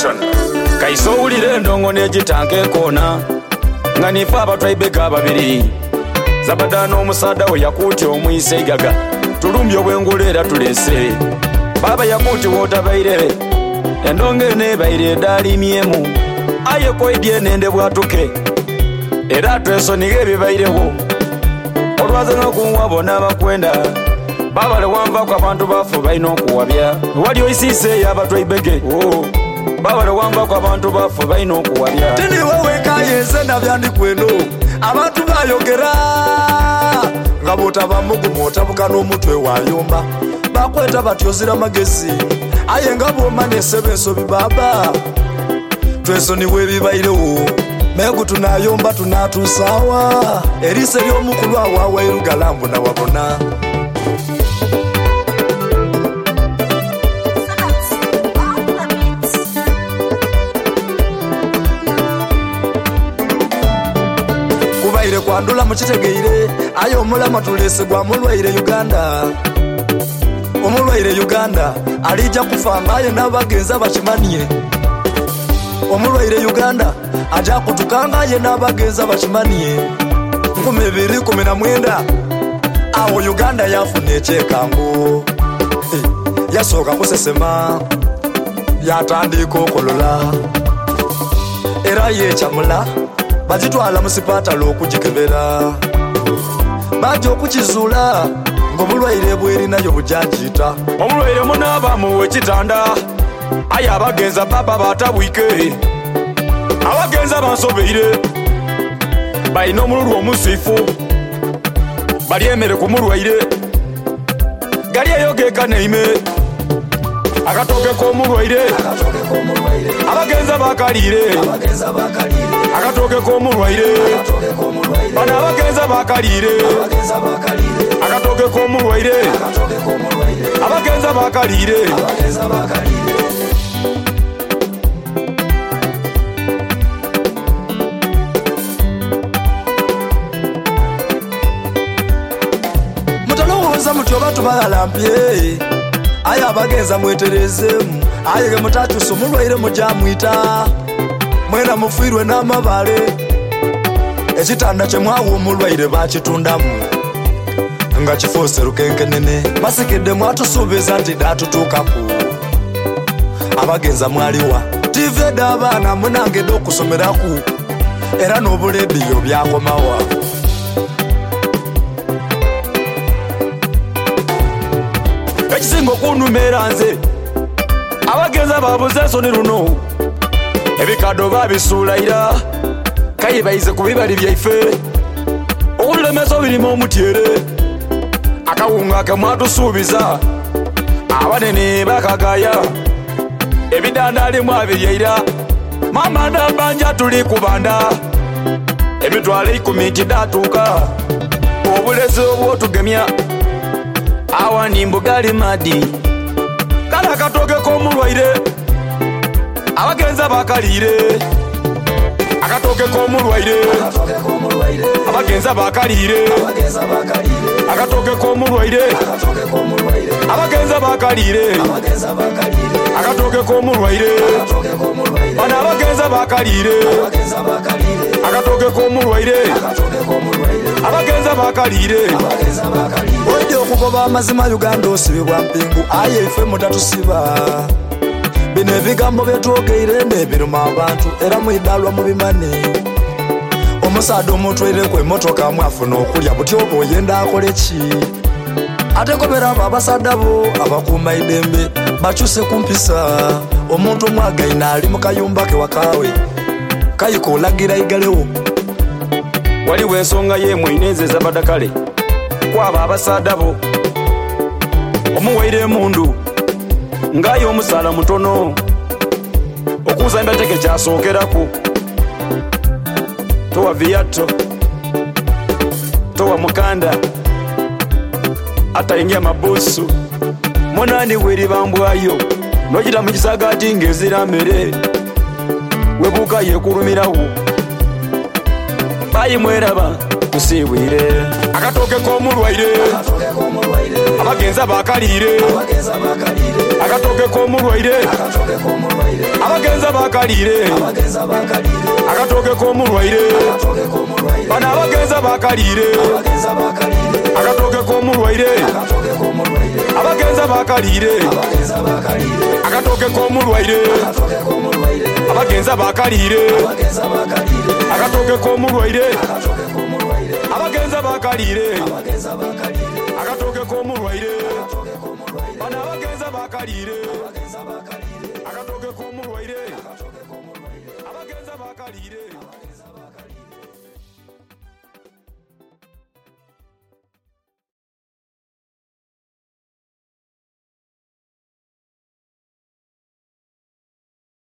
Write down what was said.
Production. Kaiso ulire ndongo nejitanke kona ngani faba twaibega babiri zabada no musada we yakuti omwise gaga tulumbyo bwengulera tulese baba yakuti wota baire endonge ne baire dali miemu aye koidye nende bwatuke era tweso nigebe baireho olwaza no kunwabona bakwenda baba le wamba kwa bantu bafu baino kuwabya wali oisise yaba twaibege baba le wamba kwa bantu bafu baino kuwabya tini wewe kayeze na byandi kweno abantu bayogera ngabota bamugu mota bukano mutwe wayomba bakweta batyozira magezi aye ngabo mane sebenso bibaba tweso ni webi bairewo megu tunayomba tunatusawa erise lyo mukulu awawe rugalambo na wabona kubaire kwandula mukitegeire ayo omulama tulese gwa mulwaire Uganda omulwaire Uganda alija kufanga aye nabagenza bachimanie omulwaire Uganda aja kutukanga aye nabagenza bachimanie 2019 awo Uganda yafune chekango yasoka kusesema yatandika okolola era yechamula bajitwala musipata lokujikebera bajo kukizula ngobulwaire bweri nayo bujajita omulwaire munaba muwe kitanda aya abagenza baba batabwike abagenza bansobeire bayina omululu omusifu bali emere ku mulwaire gali eyogeka neime akatoke k'omulwaire abagenza bakalire akatoke k'omulwaire bana abagenza bakalire akatoke k'omulwaire abagenza bakalire mutalowoza mutyo batu balalampye aye abagenza mweterezemu aye ge mutatuso mulwaire mujamwita mwena mufirwe n'amabale ekitanda kyemwawo omulwaire bakitundamu nga kifose rukenkenene basikidde mwatusuubiza nti datutuukaku abagenza mwaliwa tiveda abaana munangedde okusomeraku era n'obulediyo byakomawa ekisinga okunumera nze abagenza babuze ensoni luno ebikado babisuulaira kaye bayize ku bibali byaife okubilemeso birimu omutyere akawunga kemwatusuubiza abanene bakagaya ebidandalimu abiryaira mamanda banja tuli kubanda emitwalo 10 tidatuuka obulezi obwotugemya awani mbugali madi kala katoke k'omulwaire abagenza bakalire akatoke k'omulwaire abagenza bakalire akatoke k'omulwaire abagenza bakalire akatoke k'omulwaire bana abagenza bakalire akatoke k'omulwaire abagenza bakalire oide okugoba amazima Uganda osibibwa mpingu aye ife mutatusiba bino ebigambo byetwogeire nebiruma abantu era mwidalwa mubimane omusada omutwereku emotoka mwafuna okulya buti oba oyenda akole ki ate kobera abo abasada bo abakuuma idembe bakyuse kumpisa omuntu omwagaina ali mu kayumba ke wakawe kayika olagira igalewo waliwo ensonga yemwinezeza badakale kwaba abasada bo omuwaire emundu ngayo omusala mutono okuza embateke kyasookeraku towa viato towa mukanda atayingia mabusu monani weri bambwayo nojita mukisagati ngezira mere webuka yekulumirawo bayimweraba kusibwire akatoke k'omulwaire abagenza bakalire akatoke k'omulwaire abagenza bakalire akatoke k'omulwaire bano abagenza bakalire akatoke k'omulwaire abagenza bakalire akatoke k'omulwaire abagenza bakalire akatoke k'omulwaire abagenza bakalire akatoke k'omulwaire bano abagenza bakalire akatoke k'omulwaire abagenza bakalire